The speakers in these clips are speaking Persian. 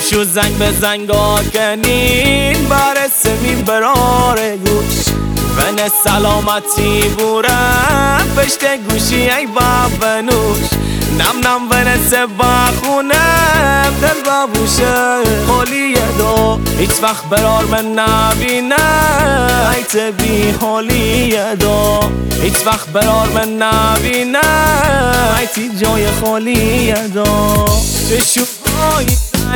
شو زنگ به زنگ آکنین برسمی برار گوش ون سلامتی بورم پشت گوشی ای بابنوش نم نم ونس بخونم دل بابوشه حالی دو هیچ وقت برار من نبینم ایت بی حالی دو هیچ وقت برار من نبینم ایتی جای خالی دو چشوهای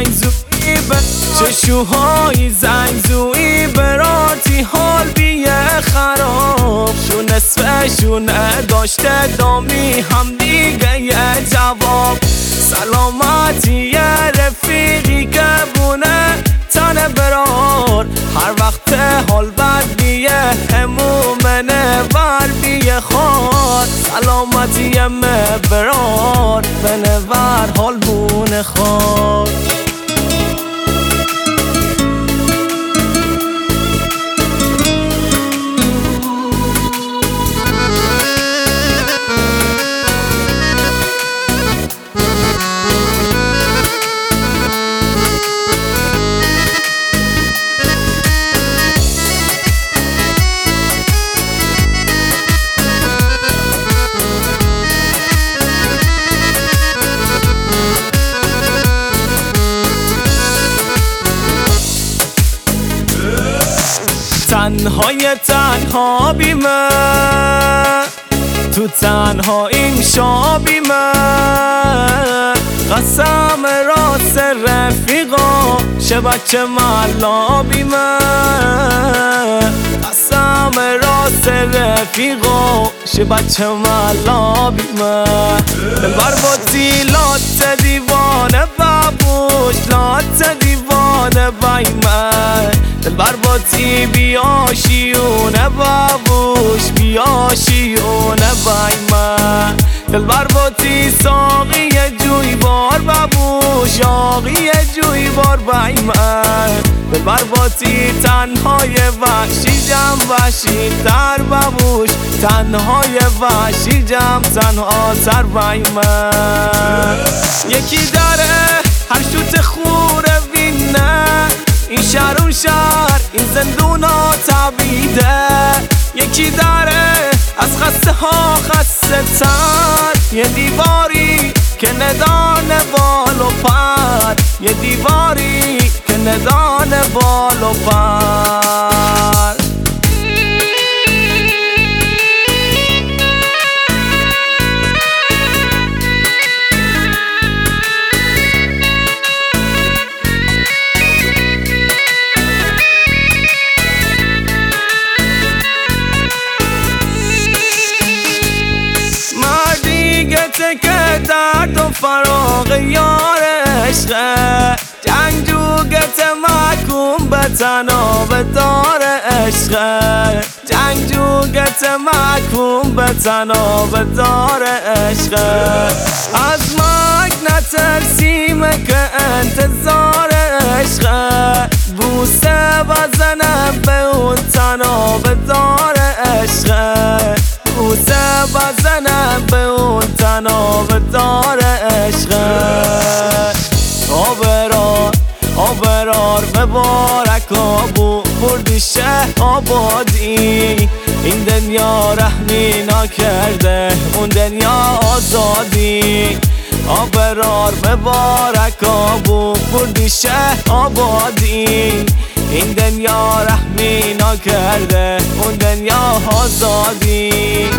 زنگ زویی براتی حال بیه خراب شو نصفشون داشته دامی هم دیگه یه جواب سلامتی رفیقی که بونه تنه برار هر وقت حال بد بیه همومنه بر بیه خواد سلامتی برار بنه بر حال بونه خواد تنها بیمه تو تنها این شابیمه قسم راست رفیقا شه بچه ملا بیمه قسم راست رفیقا شه بچه ملا بیمه دلبر باتی لات دیوانه بابوش لات دیوانه بایمه دلبر باتی بیاشیونه بابوش بیاشیونه بایمه دلبر باتی ساقی جوی بار بابوش آقی جوی بار بایمه دلبر باتی تنهای وحشی جم وحشی تر بابوش تنهای وحشی جم تنها تر بایمه یکی داره هر شوت خوره وینه این شهر اون شهر این زندونا تبیده یکی داره از خسته ها خسته تر یه دیواری که ندانه بال و پر یه دیواری که ندانه بال و پر که درد و فراغ یار عشقه جنگجوگت محکوم به تناب دار عشقه جنگجوگت محکوم به تناب دار عشقه از مرگ نترسیم که انتظار عشقه بوسه بزنم به اون تناب دار عشقه بوسه بزنم به اون تناب دار عشقه آبرار مبارک آبو بردی شه آبادی این دنیا رحمی نکرده اون دنیا آزادی آبرار مبارک آبو بردی شه آبادی این دنیا رحمی نکرده اون دنیا آزادی